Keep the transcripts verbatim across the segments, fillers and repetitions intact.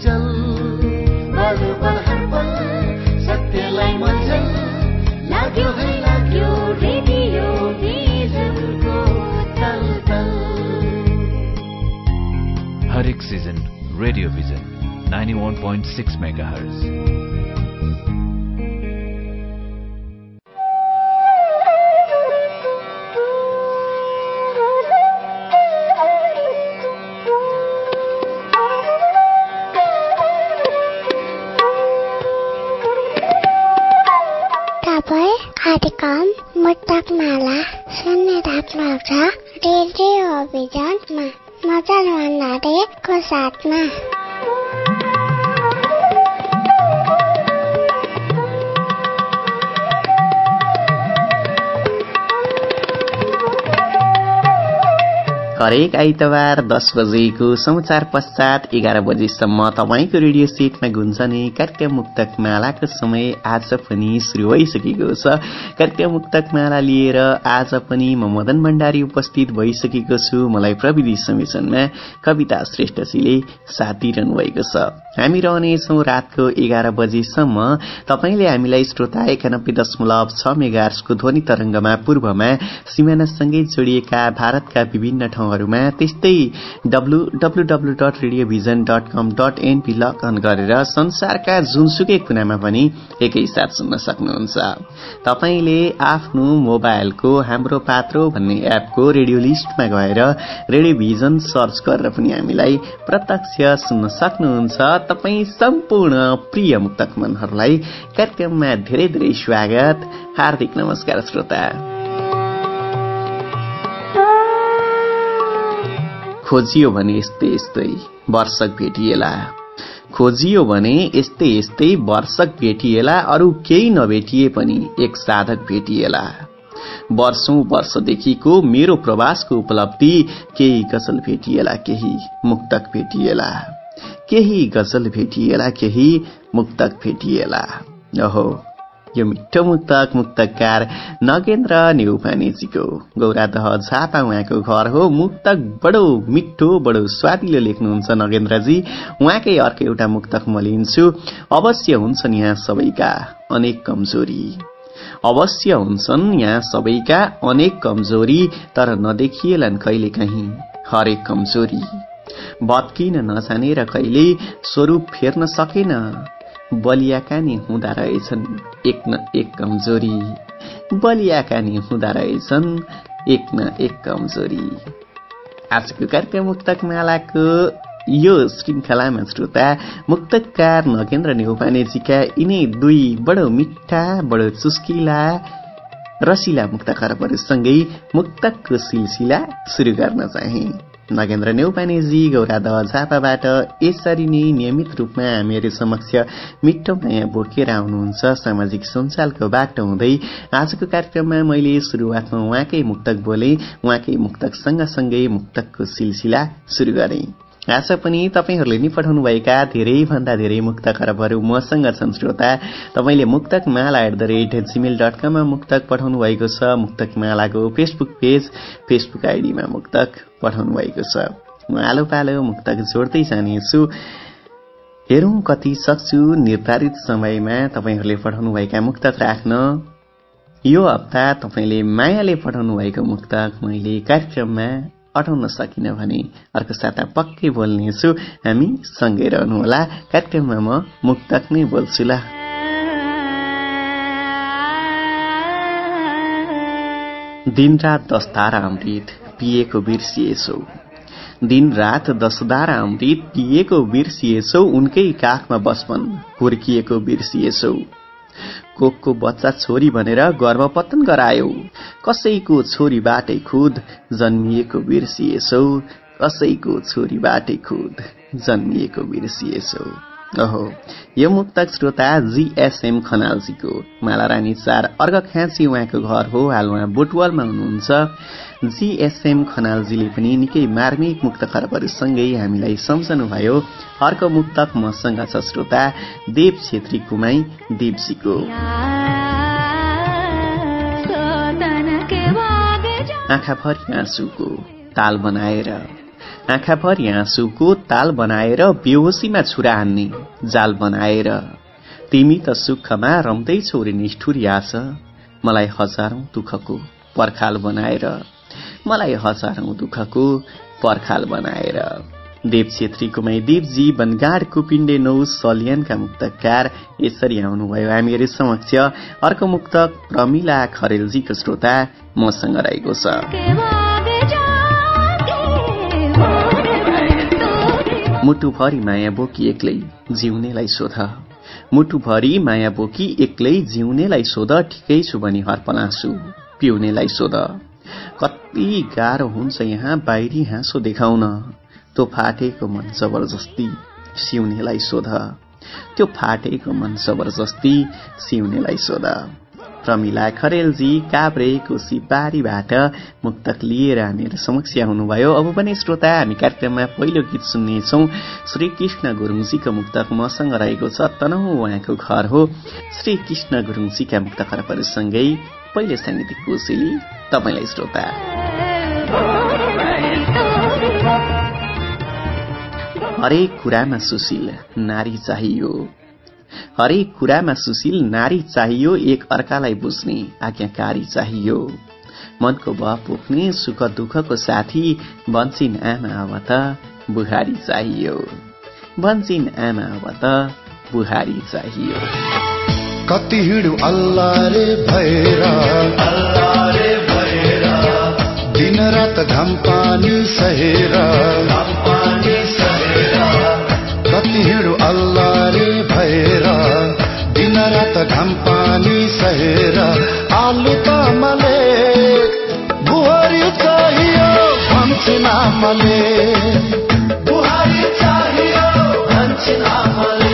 हलचल पल पल हर पल सत्यलाई मञ्चल लाग्यो है लाग्यो रेडियो भिजनको तल तल। हरेक season radio vision ninety-one point six megahertz। तपाईँ कार्यक्रम मुक्तक माला सुनिराख्नुहुन्छ रेडियो अभियानमा मदन भण्डारीको साथमा। हरेक आइतबार दस बजेको समाचार पश्चात एघार बजेसम्म तपाईँको रेडियो सेटमा गुन्जने कार्यक्रम मुक्तक मालाको समय आज पनि सुरु भइसकेको छ। कार्यक्रम मुक्तक माला लिएर आज पनि म मदन भण्डारी उपस्थित भइसकेको छु। मलाई प्रविधि संयोजनमा कविता श्रेष्ठजीले साथ दिइरहनु भएको छ। हामी रहनेछौँ रातको एघार बजेसम्म। तपाईँले हामीलाई श्रोता एकानब्बे दशमलव छ मेगाहर्जको ध्वनि तरंगमा पूर्वमा सिमानासँगै जोडिएका भारतका विभिन्न ठाउँहरूमा, त्यस्तै W W W dot radio vision dot com dot NP log on गरेर संसारका जुनसुकै कुनामा पनि एकैसाथ सुन्न सक्नुहुन्छ। तपाईँले आफ्नो मोबाइलको हाम्रो पात्रो भन्ने एपको रेडियो लिस्टमा गएर रेडियो भिजन सर्च गरेर पनि हामीलाई प्रत्यक्ष सुन्न सक्नुहुन्छ। तपाईँ सम्पूर्ण प्रिय मुक्तक मनहरूलाई कार्यक्रममा धेरै धेरै स्वागत, हार्दिक नमस्कार श्रोता। खोजियो भने यस्तै यस्तै वर्षक भेटिएला, खोजियो भने यस्तै यस्तै वर्षक भेटिएला, अरू केही नभेटिए पनि एक साधक भेटिएला। वर्षौं वर्षदेखिको मेरो प्रवासको उपलब्धि, केही गजल भेटिएला, केही मुक्तक भेटिएला, केही गजल भेटिएला, केही मुक्तक भेटिएला। ओहो, यो मिठो मुक्तक मुक्तकार नगेन्द्र नेउपानेजीको गौरादह झापा उहाँको घर हो। मुक्तक बडो मिठो बडो स्वादिलो लेख्नुहुन्छ नगेन्द्रजी। उहाँकै अर्को एउटा मुक्तक म लिन्छु। अवश्य हुन्छन् यहाँ सबैका अनेक कमजोरी, अवश्य हुन्छन् यहाँ सबैका अनेक कमजोरी, तर नदेखिएलान् कहिले काहीँ हरेक कमजोरी। बत्किन नजानेर कहिले स्वरूप फेर्न सकेन, बलियाका नि हुँदा रहेछन् एक न एक कमजोरी, बलियाका नि हुँदा रहेछन् एक न एक कमजोरी। आजको कार्यक्रम मुक्तक मालाको यो श्रृंखलामा श्रोता मुक्तकार नगेन्द्र नेउपानेजीका यिनै दुई बडो मिठा बडो चुस्किला रसिला मुक्त खरबहरूसँगै मुक्तकको सिलसिला सुरु गर्न चाहे। नगेन्द्र नेउपानेजी गौरादह झापाबाट यसरी नै नियमित रूपमा हामीहरू समक्ष मिठो माया बोकेर आउनुहुन्छ। सामाजिक सञ्जालको बाटो हुँदै आजको कार्यक्रममा मैले सुरुवातमा उहाँकै मुक्तक बोले, उहाँकै मुक्तक सँगसँगै मुक्तकको सिलसिला सुरु गरे। आज पनि तपाईहरूले नि पठाउनुभएका धेरै भन्दा धेरै मुक्त खरबहरू मसँग छन् श्रोता। तपाईले Muktak Mala at the rate Gmail dot कममा मुक्तक पठाउनु भएको छ। मुक्तक मालाको फेसबुक पेज फेसबुक आइडीमा मुक्तक पठाउनु भएको छ। म आलो पालो मुक्तक जोड्दै जानेछु। हेरौं कति सक्छु निर्धारित समयमा तपाईहरूले पठाउनुभएका मुक्तक राख्न। यो हप्ता तपाईले मायाले पठाउनु भएको मुक्तक मैले कार्यक्रममा अटाउन सकिन भने अर्को साता पक्कै बोल्नेछु। हामी सँगै रहनुहोला। कार्यक्रममा म मुक्तक नै बोल्छु ल। दिनरात दस धारा अमृत पिएको बिर्सिएछौ, दिनरात दस धारा अमृत पिएको बिर्सिएछौ, उनकै काखमा बचपन हुर्किएको बिर्सिएछौ। कोखको बच्चा छोरी भनेर गर्भपतन गरायौ, कसैको छोरीबाटै खुद जन्मिएको बिर्सिएछौ, कसैको छोरीबाटै खुद जन्मिएको बिर्सिएछौ। ओहो, यो मुक्तक श्रोता जीएसएम खनालजीको मालारानी चार अर्घ खाँची उहाँको घर हो। हाल उहाँ बुटवलमा हुनुहुन्छ। जीएसएम खनालजीले पनि निकै मार्मिक मुक्त खरबहरूसँगै हामीलाई सम्झनुभयो। अर्को मुक्तक मसँग छ श्रोता देव छेत्री कुमाई देवजीको। आँखा भरि आँसुको ताल बनाएर आँखाभरि आँसुको ताल बनाएर बेहोसीमा छुरा हान्ने जाल बनाएर तिमी त सुखमा रम्दैछौ रे निष्ठुरी आश मलाई हजारौं दुःखको पर्खाल बनाएर मलाई हजारौं दुःखको पर्खाल बनाएर। देव छेत्रीको मैदेवजी बनगाडको पिण्डे नौ सलियनका मुक्तकार यसरी आउनुभयो हामीहरू समक्ष। अर्को मुक्तक प्रमिला खरेलजीको श्रोता मसँग रहेको छ। मुटुभरि माया बोकी एक्लै जिउनेलाई सोध मुटुभरि माया बोकी एक्लै जिउनेलाई सोध ठिकै छु भनी हर्पलासु पिउनेलाई सोध कति गाह्रो हुन्छ यहाँ बाहिरी हाँसो देखाउन त्यो फाटेको मन जबरजस्ती सिउनेलाई सोध त्यो फाटेको मन जबरजस्ती सिउनेलाई सोध। प्रमिला खरेलजी काभ्रेको सिपारीबाट मुक्तक लिएर हामीहरू समक्ष आउनुभयो। अब पनि श्रोता हामी कार्यक्रममा पहिलो गीत सुन्नेछौं। श्री कृष्ण गुरुङजीको मुक्तक मसँग रहेको छ। तनहुँ उहाँको घर हो। श्री कृष्ण गुरुङजीका मुक्त खरबहरूसँगै पहिले साङ्गीतिक कोसेली तपाईलाई श्रोता। हरेक कुरामा सुशील नारी चाहियो हरेक कुरामा सुशील नारी चाहियो एक अर्कालाई बुझ्ने आज्ञाकारी चाहियो मनको भाव पोख्ने सुख दुःखको साथी बन्छिन् आमा अब त बुहारी चाहियो बन्छिन् आमा अब त बुहारी चाहियो। कति हिँडु अल्लाह रे भैरा अल्लाह रे भैरा दिन रात घाम पानी सहेर घाम पानी सहेर कति हिँडु अल्लाह रे भैरा दिन रात घाम पानी सहेर आलु तामले बुहारी चाहियो भन्छन् आमाले बुहारी चाहियो भन्छन् आमाले।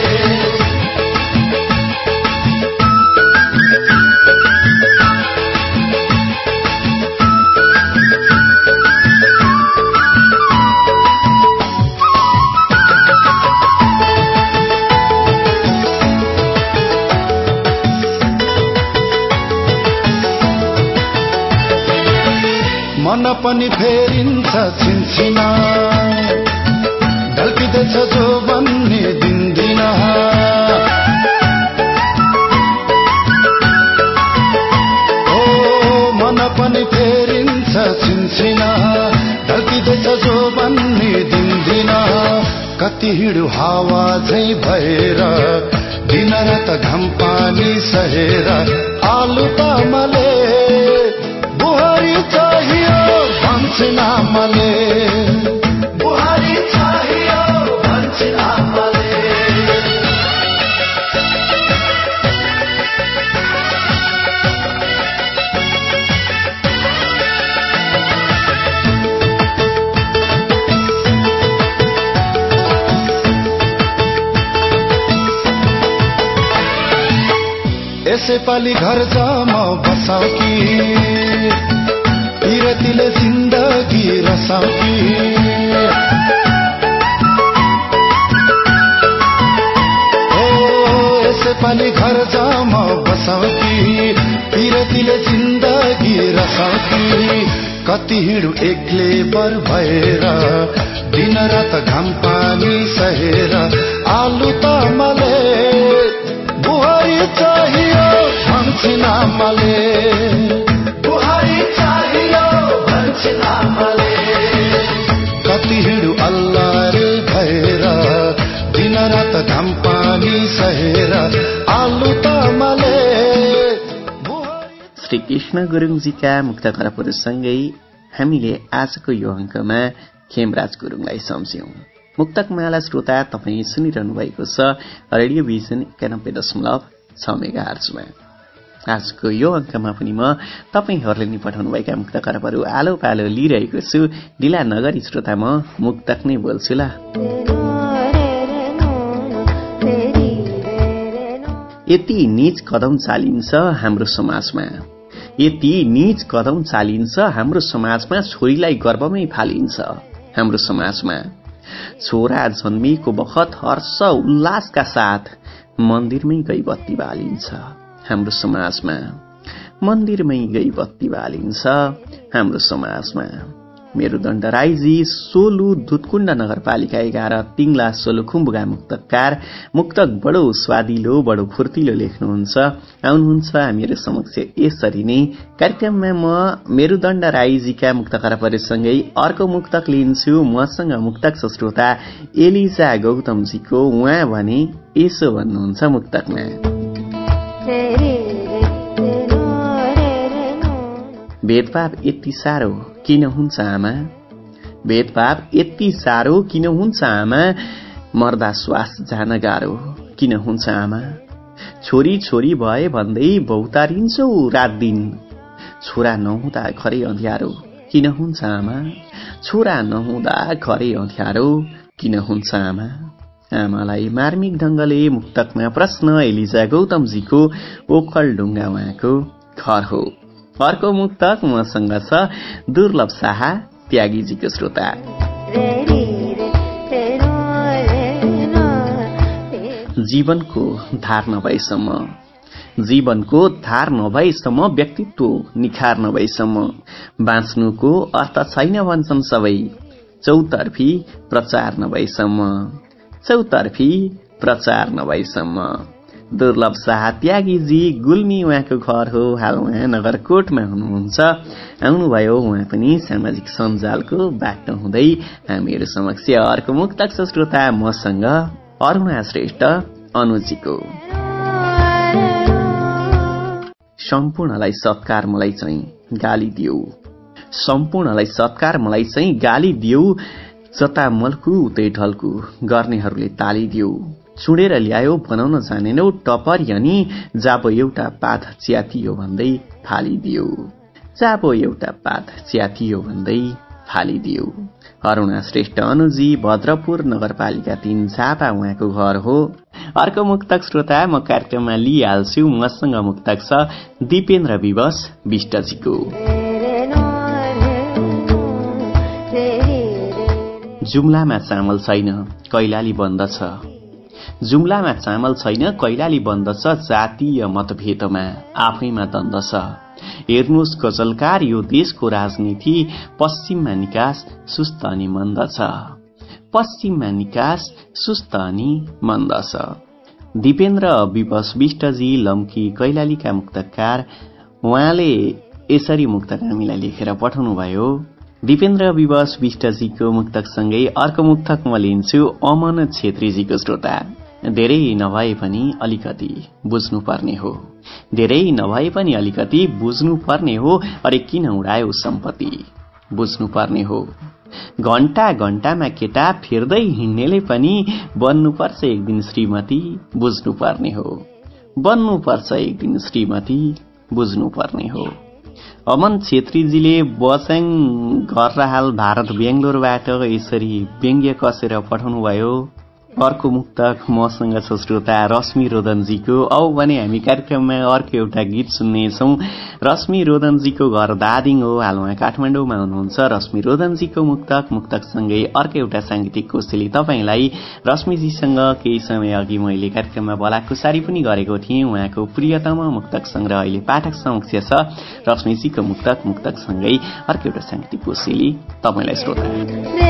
मन पनि फेरिन्छ छिनछिना ढल्किँदैछ जो भन्ने दिनदिन ओ मन पनि फेरिन्छ छिनछिना ढल्किँदैछ जो भन्ने दिनदिन कति हिँडु हावा झै भएर दिन रात घाम पानी सहेर आलु तामले बुहारी चाहियो भन्छन् आमाले बुहारी चाहियो भन्छन् आमाले। यसै पालि घर जाम बसाउ कि पिरतीले जिन्दगी रसाउ कि ओ यसै पालि घर जाम बसाउ कि पिरतीले जिन्दगी रसाउ कि कति हिँडु एक्लै बर भएर दिन रात घाम पानी सहेर आलु तामले बुहारी चाहियो भन्छन् आमाले बुहारी चाहियो भन्छन् आमाले। कति हिँडु अल्लाह रे भएर दिन रात घाम पानी सहेर आलु तामले। श्री कृष्ण गुरुङजीका मुक्त खरबहरूसँगै हामीले आजको यो अङ्कमा खेमराज गुरुङलाई सम्झ्यौं। मुक्तकमाला श्रोता तपाईँ सुनिरहनु भएको छ रेडियो भिजन एकानब्बे दशमलव छ मेगाहर्जमा। आजको यो अङ्कमा पनि म तपाईहरूले नि पठाउनुभएका मुक्त खरबहरू आलो पालो लिइरहेको छु। ढिला नगरी श्रोता म मुक्तक नै बोल्छु ल। यति नीच कदम चालिन्छ हाम्रो समाजमा यति नीच कदम चालिन्छ हाम्रो समाजमा छोरीलाई गर्भमै फालिन्छ हाम्रो समाजमा छोरा जन्मिएको बखत हर्ष उल्लासका साथ मन्दिरमै गई बत्ती बालिन्छ हाम्रो समाजमा मन्दिरमै गई बत्ती बालिन्छ हाम्रो समाजमा। मेरुदण्ड राईजी सोलु दुधकुण्ड नगरपालिका एघार तिङला सोलुखुम्बुका मुक्तकार। मुक्तक बडो स्वादिलो बडो फुर्तिलो लेख्नुहुन्छ। आउनुहुन्छ हामीहरू समक्ष यसरी नै। कार्यक्रममा म मेरुदण्ड राईजीका मुक्त खराबहरूसँगै अर्को मुक्तक लिन्छु। मसँग मुक्तक छ श्रोता एलिजा गौतमजीको। उहाँ भने यसो भन्नुहुन्छ मुक्तकमा, भेदभाव यति साह्रो किन हुन्छ आमा, भेदभाव यति साह्रो किन हुन्छ आमा, मर्दा श्वास जान गाह्रो किन हुन्छ आमा, छोरी छोरी भए भन्दै बहुतारिन्छौ रात दिन, छोरा नहुँदा घरै अँध्यारो किन हुन्छ आमा, छोरा नहुँदा घरै अँध्यारो किन हुन्छ आमा। आमालाई मार्मिक ढंगले मुक्तकमा प्रश्न एलिजा गौतमजीको ओखलढुङ्गा उहाँको घर हो। अर्को मुक्तक मसँग छ दुर्लभ शाह त्यागीजीको श्रोता। जीवनको धार नभएसम्म, जीवनको धार नभएसम्म, व्यक्तित्व निखार नभएसम्म बाँच्नुको अर्थ छैन भन्छन् सबै, चौतर्फी प्रचार नभएसम्म, चौतर्फी प्रचार नभएसम्म। दुर्लभ शाह त्यागीजी गुल्मी उहाँको घर हो। हाल उहाँ नगरकोटमा हुनुहुन्छ। आउनुभयो उहाँ पनि सामाजिक सञ्जालको बाटो हुँदै हामीहरू समक्ष। अर्को मुक्तक छ श्रोता मसँग अरुणा श्रेष्ठ अनुजीको। सम्पूर्णलाई सत्कार मलाई चाहिँ गाली दिऊ, सम्पूर्णलाई सत्कार मलाई चाहिँ गाली दिऊ, जता मल्कु उतै ढल्कु गर्नेहरूले ताली दिऊ, चुडेर ल्यायो बनाउन जानेनौ टपरी अनि जाबो एउटा पात च्यातियो भन्दै फालिदियो, जाबो एउटा पात च्यातियो भन्दै फालिदियो। अरुणा श्रेष्ठ अनुजी भद्रपुर नगरपालिका तीन झापा उहाँको घर हो। अर्को मुक्तक श्रोता म कार्यक्रममा लिइहाल्छु। मसँग मुक्तक छ दिपेन्द्र विवश विष्टजीको। जुम्लामा चामल छैन कैलाली बन्द छ, जुम्लामा चामल छैन कैलाली बन्द छ, जातीय मतभेदमा आफैमा द्वन्द छ। हेर्नुहोस् गजलकार यो देशको राजनीति पश्चिममा निकास सुस्त अनि मन्द छ, पश्चिममा निकास सुस्त अनि मन्द छ। दिपेन्द्र विवश विष्टजी लम्की कैलालीका मुक्तकार। उहाँले यसरी मुक्तक हामीलाई लेखेर पठाउनु भयो। दिपेन्द्र विवश विष्टजीको मुक्तकसँगै अर्को मुक्तक म लिन्छु अमन छेत्रीजीको श्रोता। धेरै नभए पनि अलिकति बुझ्नुपर्ने हो, धेरै नभए पनि अलिकति बुझ्नुपर्ने हो, अरे किन उडायो सम्पत्ति बुझ्नुपर्ने हो। घण्टा घण्टामा केटा फिर्दै हिँड्नेले पनि बन्नुपर्छ एक दिन श्रीमती बुझ्नुपर्ने हो, बन्नुपर्छ एक दिन श्रीमती बुझ्नुपर्ने हो। अमन छेत्रीजीले बचाङ घर हाल भारत बेंगलोरबाट यसरी व्यङ्ग्य कसेर पठाउनु भयो। अर्को मुक्तक मसँग छ श्रोता रश्मि रोदनजीको। औ भने हामी कार्यक्रममा अर्को एउटा गीत सुन्नेछौँ। रश्मि रोदनजीको घर दादिङ हो। हाल उहाँ काठमाडौँमा हुनुहुन्छ। रश्मि रोदनजीको मुक्तक मुक्तकसँगै अर्को एउटा सांगीतिक कोसेली तपाईंलाई रश्मिजीसँग केही समय अघि मैले कार्यक्रममा भलाकुसारी पनि गरेको थिएँ। उहाँको प्रियतम मुक्तक संग्रह अहिले पाठक समक्ष छ। रश्मिजीको मुक्तक मुक्तकसँगै अर्को एउटा सांगीतिक कोसेली तपाईंलाई श्रोता।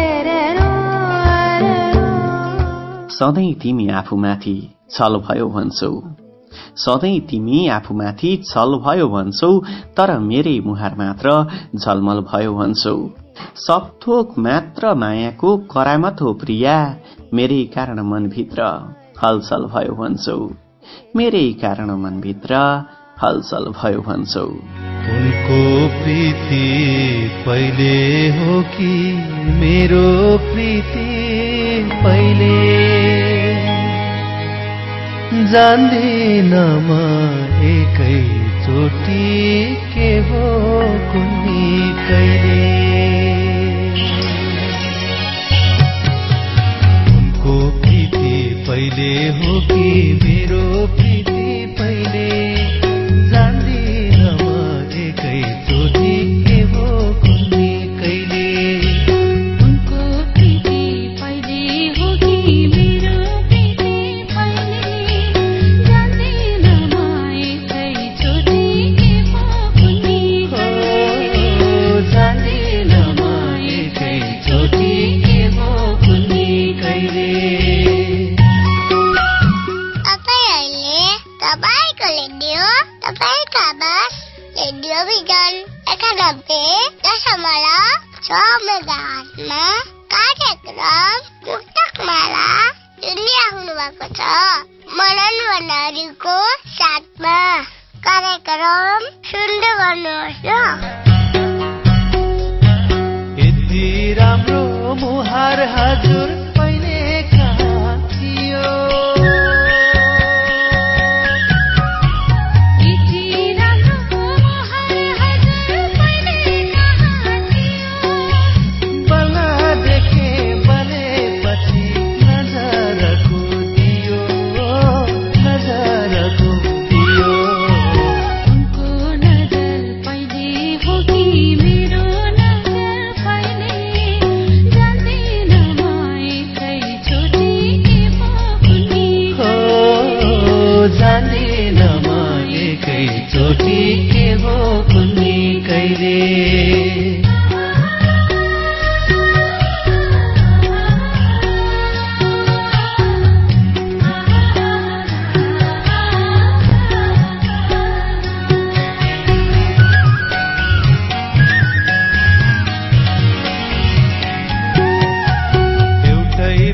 सधैँ तिमी आफूमाथि छल भयो भन्छौ, सधैँ तिमी आफूमाथि छल भयो भन्छौ, तर मेरै मुहार मात्र झलमल भयो भन्छौ। सब थोक मात्र मायाको करामत हो प्रिया, मेरै कारण मनभित्र हलचल भयो भन्छौ, मेरै कारण मनभित्र हलचल भयो भन्छौ। उनको प्रीति पहिले हो कि मेरो प्रीति पहिले, जान्दिन म एकै चोटी के हो कुन्नी कहिले। उनको प्रीति पहिले हो कि मेरो प्रीति पहिले, जान्दिन म एकै चोटी के हो कुन्नी कहिले। उनको प्रीति पहिले हो कि मेरो प्रीति पहिले, जान्दिन म एकै चोटी के हो कुन्नी कहिले, जान्दिन म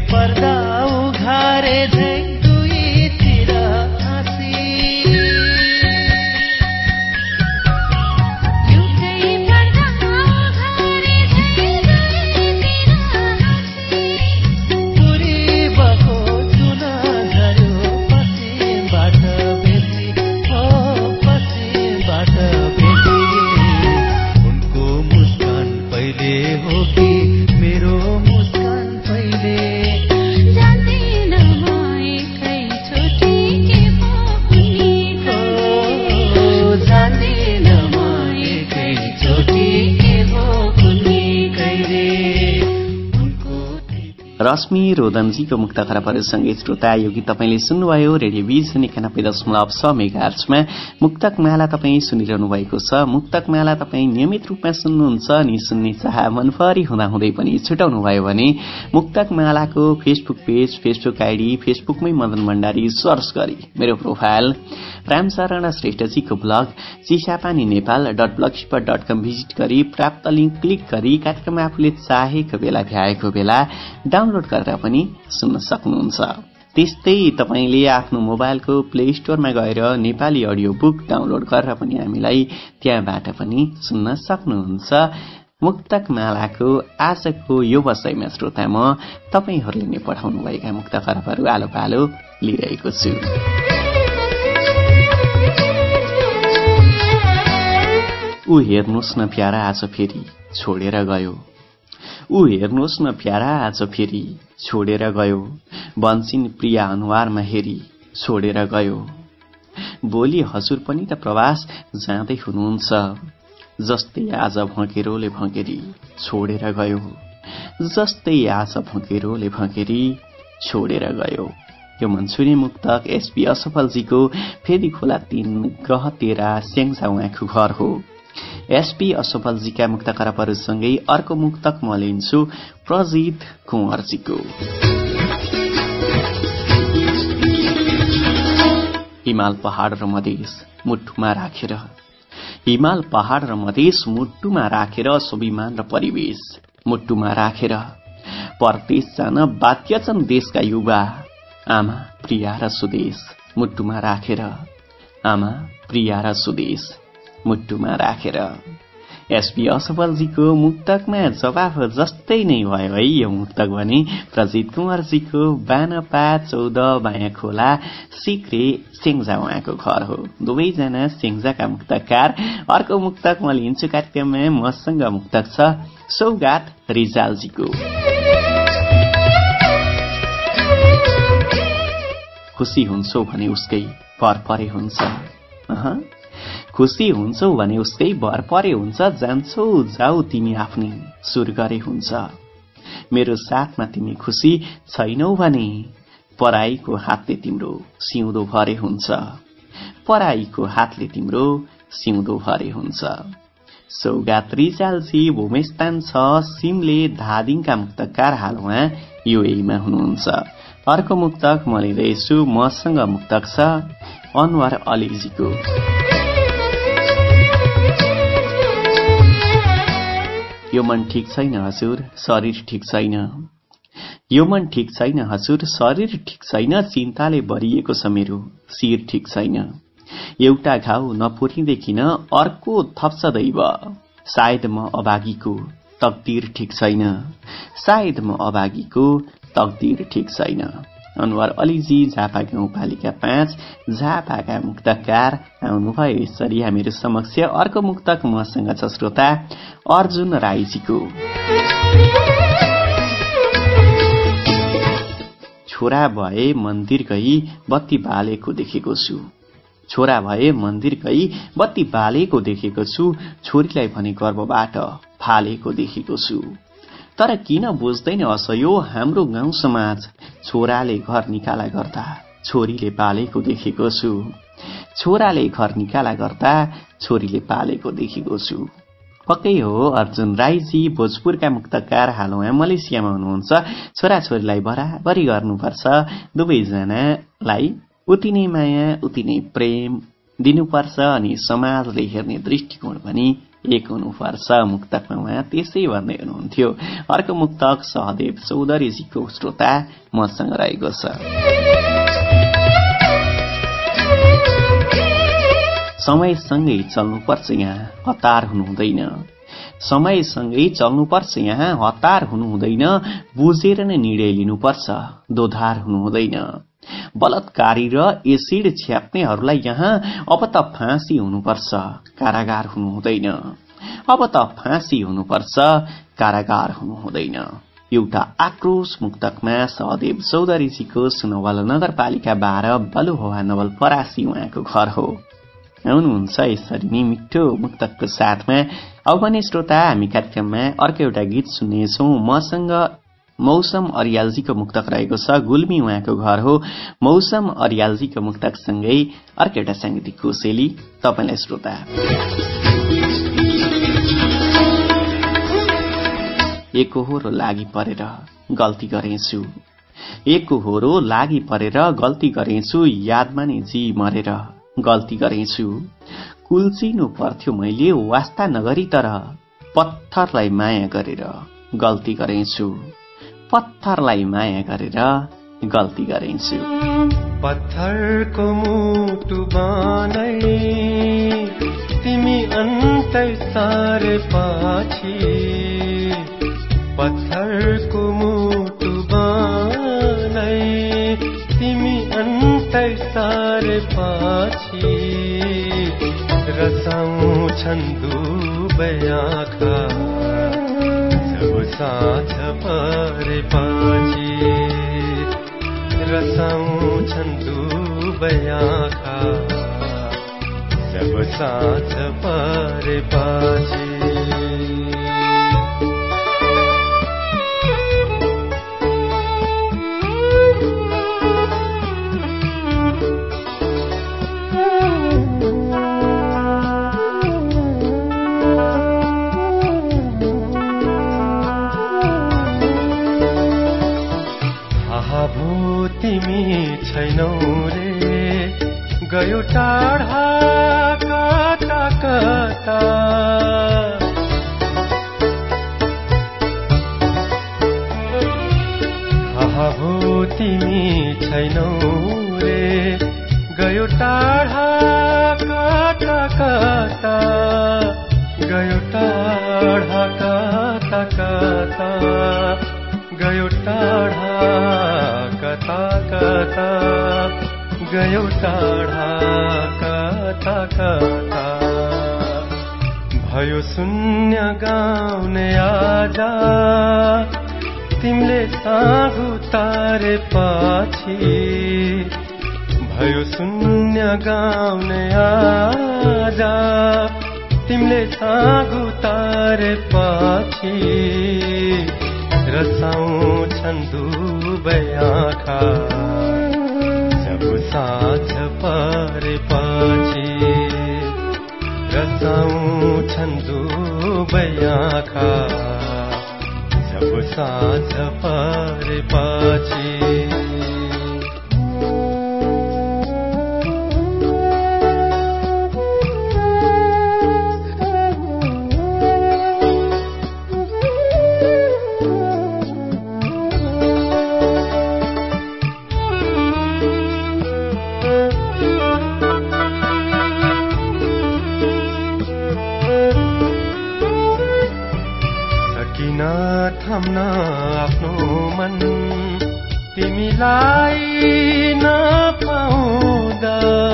पर्दा उघारे झै दुईतिर हाँसी एउटै पर्दा उघारे झै दुईतिर हाँसी पुरी बको चुन झर्यो पश्चिमबाट बेसी हो पश्चिमबाट बेसी उनको मुस्कान पहिले हो कि मेरो मुस्कान पहिले जान्दिन म एकैचोटि के पो कुनीको जान्दिन म एकैचोटि के हो कुनीकै रे उनको रश्मि रोदनजीको मुक्त खराबहरूसँगै श्रोता यो गीत तपाईँले सुन्नुभयो रेडियो भिजन एकानब्बे दशमलव छ मेगाहर्जमा मुक्तक माला तपाईँ सुनिरहनु भएको छ। मुक्तक माला तपाईँ नियमित रूपमा सुन्नुहुन्छ अनि सुन्ने चाह मनभरि हुँदाहुँदै पनि छुटाउनु भयो भने मुक्तक मालाको फेसबुक पेज फेसबुक आइडी फेसबुकमै मदन भण्डारी सर्च गरी मेरो प्रोफाइल रामशरण श्रेष्ठजीको blog Chisapani Nepal dot blogspot dot com visit गरी प्राप्त लिंक क्लिक गरी कार्यक्रम आफूले चाहेको बेला भ्याएको बेला डाउनलोड गरेर पनि सुन्न सक्नुहुन्छ। त्यस्तै तपाईले आफ्नो मोबाइलको प्ले स्टोरमा गएर नेपाली अडियो बुक डाउनलोड गरेर पनि हामीलाई त्यहाँबाट पनि सुन्न सक्नुहुन्छ। मुक्तक मालाको आजको यो वसाईमा श्रोता म तपाईहरूले नै पठाउनुभएका मुक्त खराबहरू आलो पालो लिइरहेको छु। ऊ हेर्नुहोस् न प्यारा आज फेरि छोडेर गयो ऊ हेर्नुहोस् न प्यारा आज फेरि छोडेर गयो बन्सिन प्रिया अनुहारमा हेरी छोडेर गयो भोलि हजुर पनि त प्रवास जाँदै हुनुहुन्छ जस्तै आज भँकेरोले भँकेरी छोडेर गयो जस्तै आज भँकेरोले भँकेरी छोडेर गयो। यो मनसुनी मुक्तक एसपी असफलजीको फेदी खोला तीन गह तेरा स्याङ्जा उहाँको घर हो। एसपी असफलजीका मुक्त खराबहरूसँगै अर्को मुक्तक म लिन्छु प्रजित कुँवरजीको। हिमाल पहाड र मधेस मुठुमा राखेर हिमाल पहाड र मधेस मुटुमा राखेर स्वाभिमान र परिवेश मुटुमा राखेर परदेश जान बाध्य छन् देशका युवा आमा प्रिया र सुदेश मुटुमा राखेर आमा प्रिया र सुदेश मुटुमा राखेर। एसपी असफलजीको मुक्तकमा जवाफ जस्तै नै भयो है यो मुक्तक भने प्रजित कुँवरजीको बानपा चौध बायाँ खोला सिक्रे स्याङ्जा उहाँको घर हो। दुवैजना स्याङ्जाका मुक्तकार। अर्को मुक्तक म लिन्छु कार्यक्रममा मसँग मुक्तक छ सौगात रिजालजीको। खुसी हुन्छौ भने उसकै पर परे हुन्छ खुसी हुन्छौ भने उसकै भर परे हुन्छ जान्छौ जाऊ तिमी आफ्नै सुर गरे हुन्छ मेरो साथमा तिमी खुसी छैनौ भने पराईको हातले तिम्रो सिउँदो भरे हुन्छ पराईको हातले तिम्रो सिउँदो भरे हुन्छ। सौगात रिजालजी भूमेस्तान छ सिमले धादिङका मुक्तकार हाल उहाँ युएईमा हुनुहुन्छ। अर्को मुक्तक म लिँदैछु मसँग मुक्तक छ अनवर अलीजीको। यो मन ठीक छैन हजुर शरीर ठीक छैन यो मन ठीक छैन हजुर शरीर ठीक छैन चिन्ताले भरिएको छ मेरो शिर ठीक छैन एउटा घाउ नपुरिँदैकिन अर्को थप्छ दैव सायद म अभागीको तकदीर ठीक छैन सायद म अभागीको तकदीर ठीक छैन। अनवर अलीजी झापा गाउँपालिका पाँच झापाका मुक्तकार आउनुभयो यसरी हामीहरू समक्ष। अर्को मुक्तक मसँग छ श्रोता अर्जुन राईजीको। छोरा भए मन्दिर गई बत्ती बालेको देखेको छु छोरा भए मन्दिर गई बत्ती बालेको देखेको छु छोरीलाई भने गर्भबाट फालेको देखेको छु तर किन बुझ्दैन असयो हाम्रो गाउँ समाज छोराले घर निकाला गर्दा छोरीले पालेको देखेको छु छोराले घर निकाला गर्दा छोरीले पालेको देखेको छु। पक्कै हो अर्जुन राईजी भोजपुरका मुक्तकार हाल उहाँ मलेसियामा हुनुहुन्छ। छोराछोरीलाई बराबरी गर्नुपर्छ दुवैजनालाई उति नै माया उति नै प्रेम दिनुपर्छ अनि समाजले हेर्ने दृष्टिकोण पनि एक हुनुपर्छ मुक्तकमा उहाँ त्यसै भन्दै हुनुहुन्थ्यो। अर्को मुक्तक सहदेव चौधरीजीको श्रोता मसँग रहेको छ। समयसँगै चल्नुपर्छ यहाँ हतार हुनु हुँदैन, समयसँगै चल्नुपर्छ यहाँ हतार हुनु हुँदैन, बुझेर नै निर्णय लिनुपर्छ दोधार हुनु हुँदैन। बलात्कारी र एसिड छ्याप्नेहरूलाई यहाँ अब त फाँसी हुनुपर्छ कारागार हुनु हुँदैन, अब त फाँसी हुनुपर्छ कारागार हुनु हुँदैन। एउटा आक्रोश मुक्तकमा सहदेव चौधरीजीको सुनवल नगरपालिका बाह्र बलुहोवा नवलपरासी उहाँको घर हो। आउनुहुन्छ यसरी नै मिठो मुक्तकको साथमा। अब भने श्रोता हामी कार्यक्रममा अर्को एउटा गीत सुन्नेछौं। मसँग मौसम अरियालजीको मुक्तक रहेको छ, गुल्मी उहाँको घर हो। मौसम अरियालजीको मुक्तकसँगै अर्को एउटा सांगीतिक कोसेली तपाईलाई श्रोता। एकहोरो लागि परेर गल्ती गरेछु, एकहोरो लागि परेर गल्ती गरेछु, यादमा नै जी मरेर गल्ती गरेछु। कुल्चिनु पर्थ्यो मैले वास्ता नगरी, तर पत्थरलाई माया गरेर गल्ती गरेछु, पत्थरलाई माया गरेर गल्ती गरेछु। पत्थरको मुटु बनाई तिमी अन्तै सारे पछि, पत्थरको मुटु बनाई तिमी अन्तै सारे पछि, रसाउँछन् दुबै आँखा जब साँझ परेपछि, रसाउँछन् दुबै आँखा जब साँझ परेपछि। तिमी छैनौ रे गयो टाढा कता कता, थाहा भो तिमी छैनौ रे गयो टाढा कता कता, गयो टाढा कता कता, गयो टाढा कता कता, गयो टाढा कता कता। भयो शून्य गाउने आजा तिमीले सागु तारे पछि, भयो शून्य गाउने आजा तिमीले सागु तारे पछि, रसाउँछन् दुबै आँखा जब साँझ परेपछि, रसाउँछन् दुबै आँखा जब साँझ परेपछि। थाम्न आफ्नो मन तिमीलाई नपाउँदा,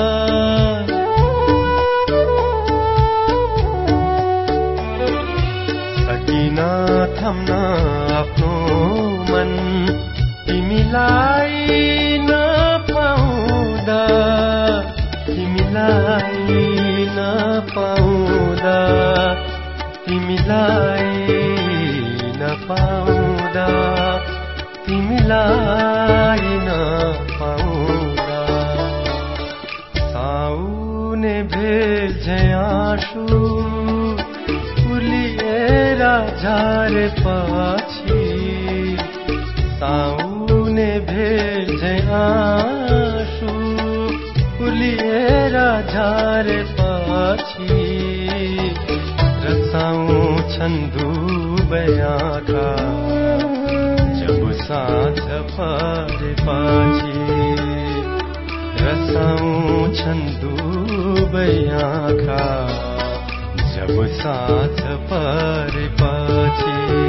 सकिन थाम्न आफ्नो मन तिमीलाई नपाउँदा, तिमीलाई नपाउँदा, तिमीलाई नपाउँदा, तिमीलाई नपाउँदा। साउने भेजे आँसु उलिएर झारे पछि, साउने भेजे आँसु उलिएर झारे पछि, छन् दुवै आँखा जब साँझ परेपछि रसाउँछन् दुवै आँखा जब साँझ परेपछि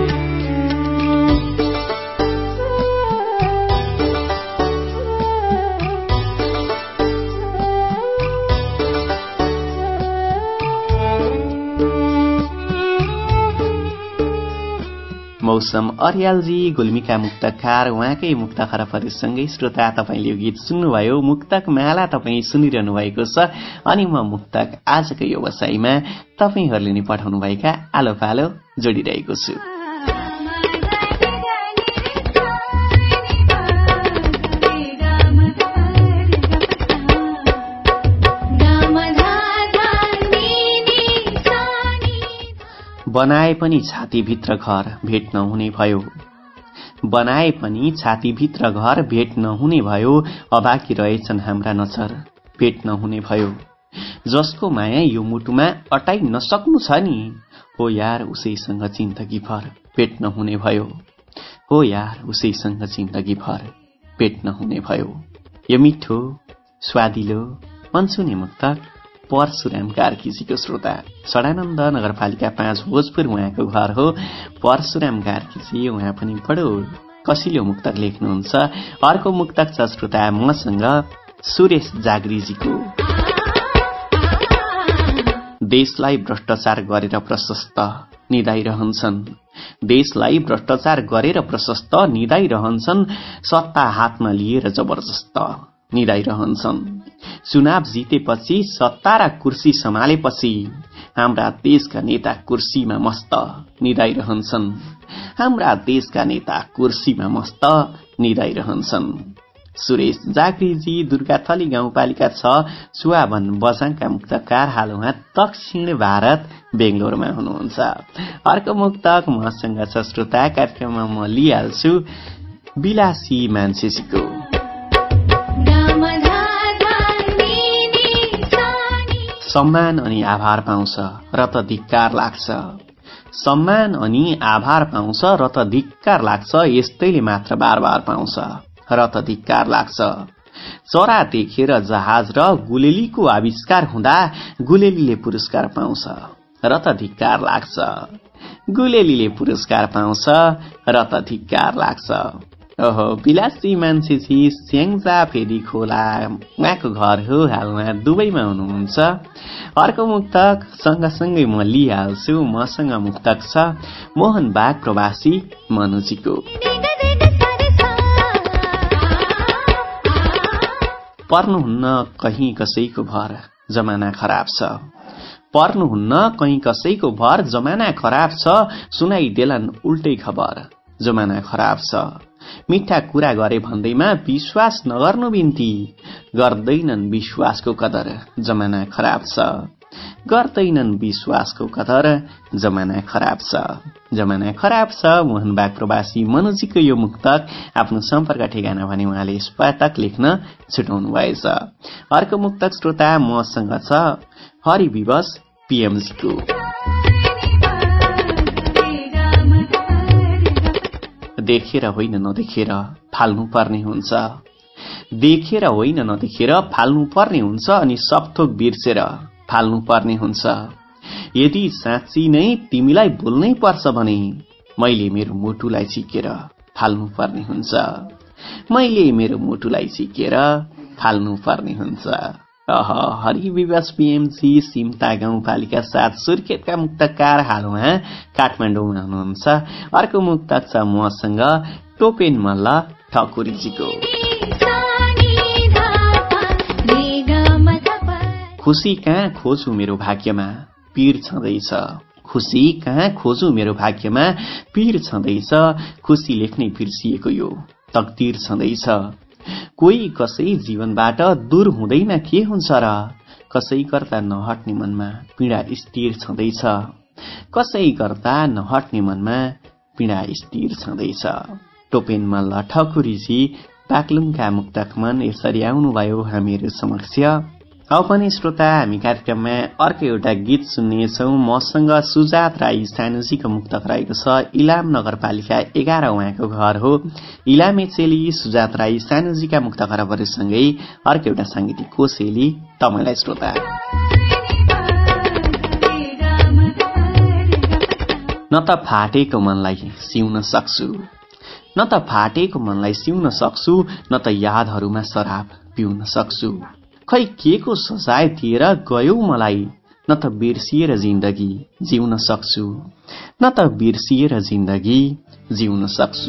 मौसम अर्यालजी गुल्मीका मुक्तकार उहाँकै मुक्त खरफहरूसँगै श्रोता तपाईँले यो गीत सुन्नुभयो। मुक्तक माला तपाईँ सुनिरहनु भएको छ अनि म मुक्तक आजको यो वसाईमा तपाईँहरूले नै पठाउनुभएका आलो पालो जोडिरहेको छु। बनाए पनि छातीभित्र घर भेट नहुने भयो बनाए पनि छातीभित्र घर भेट नहुने भयो अबाकी रहेछन् हाम्रा नजर भेट नहुने भयो जसको माया यो मुटुमा अटाइ नसक्नु छ नि हो यार उसैसँग जिन्दगी भर भेट नहुने भयो हो यार उसैसँग जिन्दगी भर भेट नहुने भयो। यो मिठो स्वादिलो मनसुने मुक्तक परशुराम कार्कीजीको श्रोता सडानन्द नगरपालिका पाँच भोजपुर उहाँको घर हो। परशुराम कार्कीजी उहाँ पनि बडो कसिलो मुक्तक लेख्नुहुन्छ। अर्को मुक्तक छ श्रोता मसँग सुरेश जागरीजीको। देशलाई भ्रष्टाचार गरेर प्रशस्त निदाइरहन्छन् देशलाई भ्रष्टाचार गरेर प्रशस्त निदाइरहन्छन् सत्ता हातमा लिएर जबरजस्त निदाइरहन्छन् चुनाव जितेपछि सत्ता र कुर्सी सम्हालेपछि हाम्रा देशका नेता कुर्सीमा मस्त निदाइरहन्छन् हाम्रा देशका नेता कुर्सीमा मस्त निदाइरहन्छन्। सुरेश जागरीजी दुर्गाथली गाउँपालिका छ सुवावन बझाङका मुक्तकार हाल उहाँ दक्षिण भारत बेंगलोरमा हुनुहुन्छ। अर्को मुक्तक मसँग छ श्रोता कार्यक्रममा म लिइहाल्छु बिलासी मान्छेसीको। सम्मान अनि आभार पाउँछ र त धिक्कार लाग्छ सम्मान अनि आभार पाउँछ र त धिक्कार लाग्छ यस्तैले मात्र बार बार पाउँछ र त धिक्कार लाग्छ। चरा देखेर जहाज र गुलेलीको आविष्कार हुँदा गुलेलीले पुरस्कार पाउँछ र त धिक्कार लाग्छ गुलेलीले पुरस्कार पाउँछ र त धिक्कार लाग्छ। ओहो बिलासी मान्छेसी स्याङ्जा फेरि खोला उहाँको घर हो हाल उहाँ दुबईमा हुनुहुन्छ। अर्को मुक्तक सँगसँगै म लिइहाल्छु मसँग मुक्तक छ मोहन बाग प्रवासी मनुजीको। पर्नुहुन्न कहीँ कसैको भर जमाना खराब छ पर्नुहुन्न कहीँ कसैको भर जमाना खराब छ सुनाइदेलान् उल्टै खबर जमाना खराब छ। मिठा कुरा गरे भन्दैमा विश्वास नगर्नु बिन्ती गर्दैनन् विश्वासको कदर जमाना खराब छ गर्दैनन् विश्वासको कदर जमाना खराब छ जमाना खराब छ। मोहन बाग प्रवासी मनुजीको यो मुक्तक आफ्नो सम्पर्क ठेगाना भने उहाँले यसपटक लेख्न छुटाउनु भएछ। अर्को मुक्तक श्रोता मसँग छ हरि विवश पीएमजीको। देखेर होइन नदेखेर फाल्नु पर्ने हुन्छ देखेर होइन नदेखेर फाल्नु पर्ने हुन्छ अनि सबथोक बिर्सेर फाल्नु पर्ने हुन्छ। यदि साँच्ची नै तिमीलाई बोल्नै पर्छ भने मैले मेरो मुटुलाई चिकेर फाल्नु पर्ने हुन्छ मैले मेरो मुटुलाई चिकेर फाल्नु पर्ने हुन्छ। अह हरि विवश पीएमजी सिमता गाउँपालिका साथ सुर्खेतका मुक्तकार हाल उहाँ काठमाडौँमा हुनुहुन्छ। अर्को मुक्तक छ मसँग टोपेन मल्ल ठकुरीजीको। खुसी कहाँ खोजु मेरो भाग्यमा पीर छँदैछ खुसी कहाँ खोजु मेरो भाग्यमा पीर छँदैछ खुसी लेख्नै बिर्सिएको यो तकदीर छँदैछ। कोही कसै जीवनबाट दूर हुँदैमा के हुन्छ र कसै गर्दा नहट्ने मनमा पीडा स्थिर छँदैछ कसै गर्दा नहट्ने मनमा पीडा स्थिर छँदैछ। टोपेन मल्ल ठकुरीजी बाक्लुङका मुक्तक मन यसरी आउनुभयो हामीहरू समक्ष। अब पनि श्रोता हामी कार्यक्रममा अर्को एउटा गीत सुन्नेछौं। मसँग सुजात राई सानुजीको मुक्तक रहेको छ। इलाम नगरपालिका एघार उहाँको घर हो। इलामे चेली सुजात राई सानुजीका मुक्त खराबहरूसँगै अर्को एउटा सांगीतिक कोसेली तपाईलाई श्रोता। न त फाटेको मनलाई सिउन सक्छु, न त फाटेको मनलाई सिउन सक्छु, न त यादहरूमा शराब पिउन सक्छु। खै के को सजाय दिएर गयौ मलाई, न त बिर्सिएर जिन्दगी जिउन सक्छु, न त बिर्सिएर जिन्दगी जिउन सक्छु।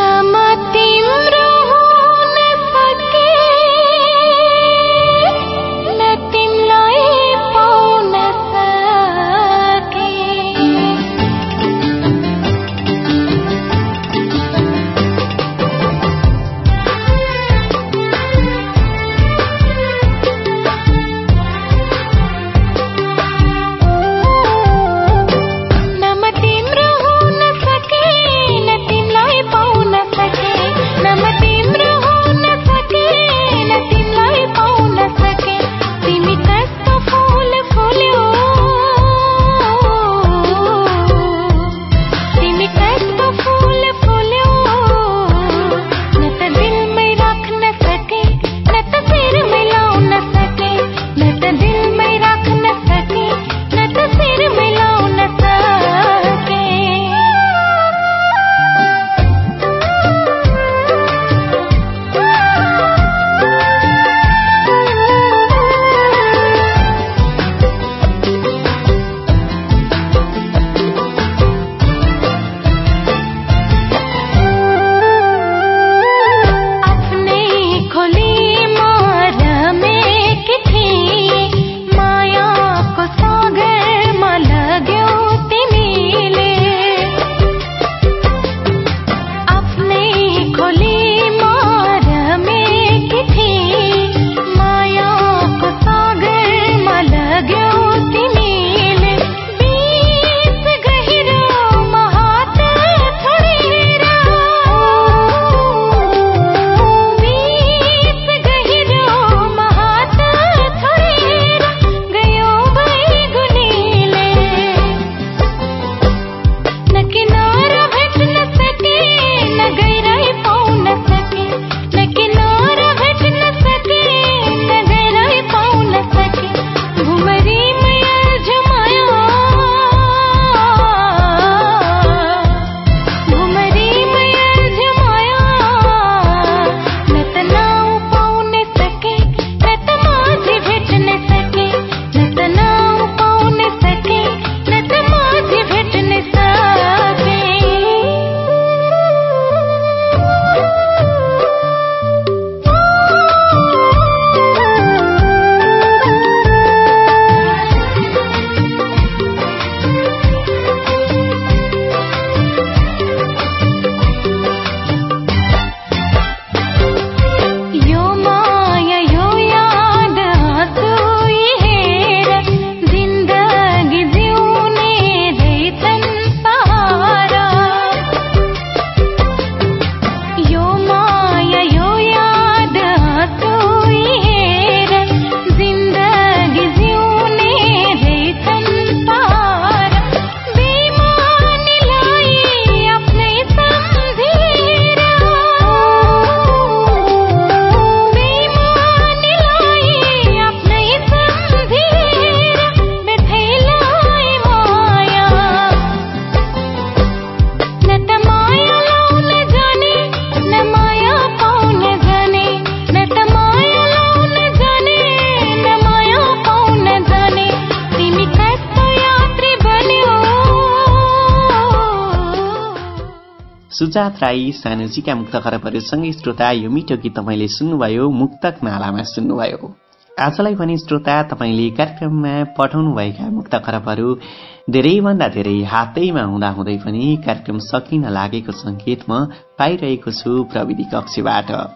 सुजात राई सानुजीका मुक्त खराबहरूसँगै श्रोता यो मिठो गीत तपाईँले सुन्नुभयो, मुक्तक मालामा सुन्नुभयो। आजलाई पनि श्रोता तपाईँले कार्यक्रममा पठाउनुभएका मुक्त खराबहरू धेरैभन्दा धेरै हातैमा हुँदाहुँदै पनि कार्यक्रम सकिन लागेको संकेत म पाइरहेको छु प्रविधि कक्षबाट।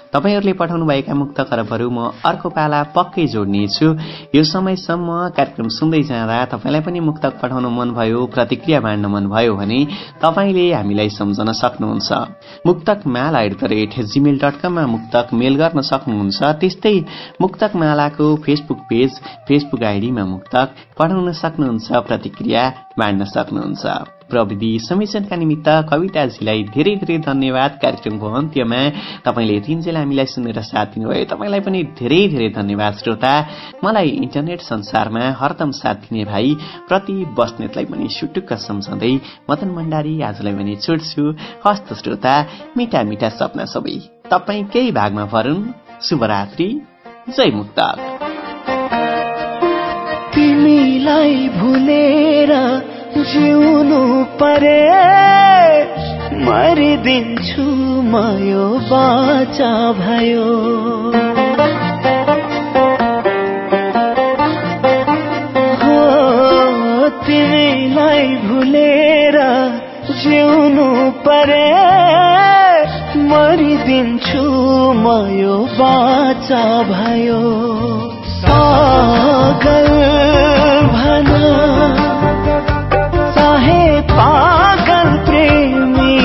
तपाईहरूले पठाउनुभएका मुक्त खरबहरू म अर्को पाला पक्कै जोड्नेछु। यो समयसम्म कार्यक्रम सुन्दै जाँदा तपाईँलाई पनि मुक्तक पठाउन मन भयो, प्रतिक्रिया बाँड्न मन भयो भने तपाईँले हामीलाई सम्झन सक्नुहुन्छ। Muktak Mala at the rate Gmail dot कममा मुक्तक मेल गर्न सक्नुहुन्छ। त्यस्तै मुक्तक मालाको फेसबुक पेज, फेसबुक आइडीमा मुक्तक पठाउन सक्नुहुन्छ, प्रतिक्रिया बाँड्न सक्नुहुन्छ। प्रविधि समेसनका निमित्त कविताजीलाई धेरै धेरै धन्यवाद। कार्यक्रमको अन्त्यमा तपाईँले यतिन्जेल हामीलाई सुनेर साथ दिनुभयो, तपाईँलाई पनि धेरै धेरै धन्यवाद। श्रोता, मलाई इन्टरनेट संसारमा हरदम साथ दिने भाइ प्रति बस्नेतलाई पनि सुटुक्क सम्झँदै मदन भण्डारी आजलाई पनि छुट्छु। हस्त श्रोता, मिठा मिठा सपना सबै तपाईँकै भागमा परुन्। शुभरात्रि, जय मुक्तक। तिमीलाई भुलेर जिउनु परे मरिदिन्छु म यो बाचा भयो। हो तिमीलाई भुलेर जिउनु परे मरिदिन्छु म यो बाचा भयो। पागल भन चाहे पागल प्रेमी,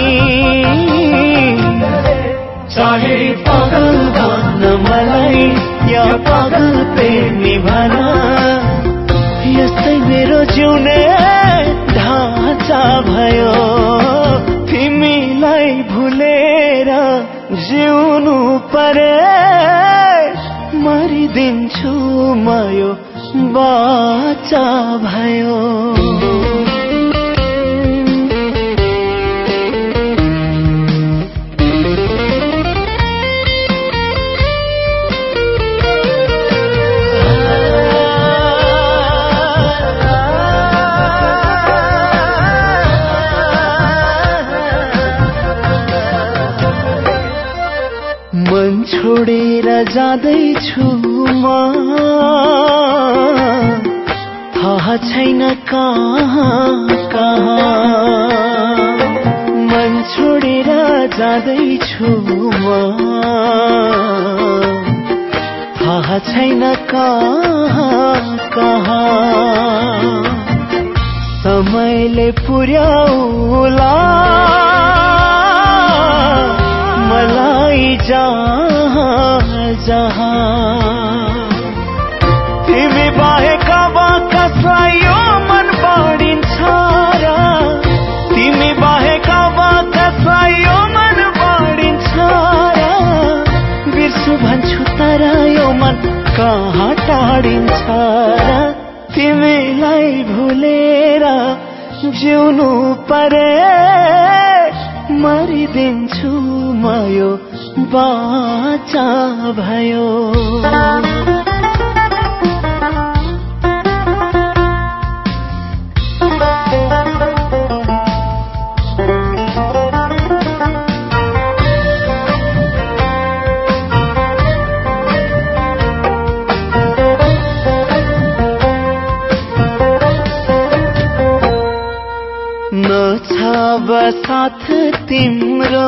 चाहे पागल भन मलाई या पागल प्रेमी भन, यस्तै मेरो जिउने ढाँचा भयो। तिमीलाई भुलेर जिउनु परे मरिदिन्छु म यो बाचा भयो। मन छोडेर जाँदैछु म, थाहा छैन कहाँ कहाँ। मन छोडेर जाँदैछु म, थाहा छैन कहाँ कहाँ। समयले पुर्याउला मलाई जहाँ जहाँ। तिमी बाहेक कसलाई यो मन बाँडिन्छ र, तिमी बाहेक कसलाई यो मन बाँडिन्छ र। बिर्सु भन्छु तर यो मन कहाँ टाढिन्छ र। तिमीलाई भुलेर जिउनु परे मरिदिन्छु म यो बाचा भयो। साथ तिम्रो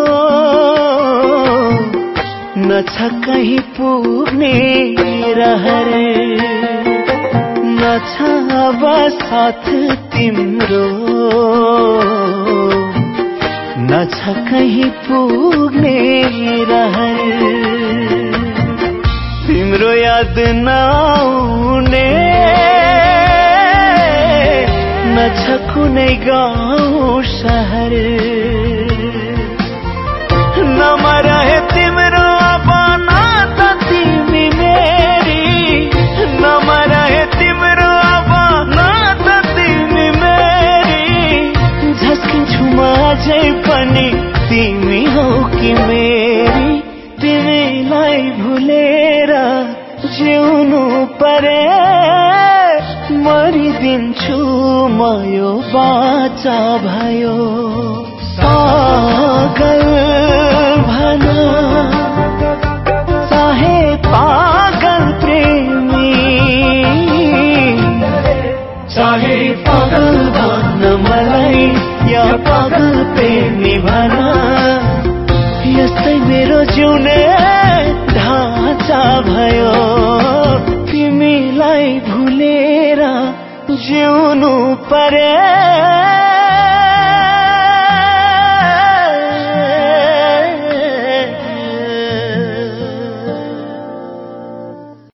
न छ कहीं पुग्ने रहरे, न छ अब साथ तिम्रो न छ कहीं पुग्ने रहरे। तिम्रो याद नआउने न छ कुनै गाउँ शहर, नमरहे तिम्रो अब नात तिमी मेरी, नमरहे तिम्रो अब नात तिमी मेरी। झस्किन्छु म अझै पनि तिमी हो कि मेरी। तिमीलाई भुलेर जिउनु परे मरिदिन्छु म यो बाचा भयो। पागल भन चाहे पागल प्रेमी, चाहे पागल भन मलाई या पागल प्रेमी भन, यस यस्तै मेरो जिउने ढाँचा भयो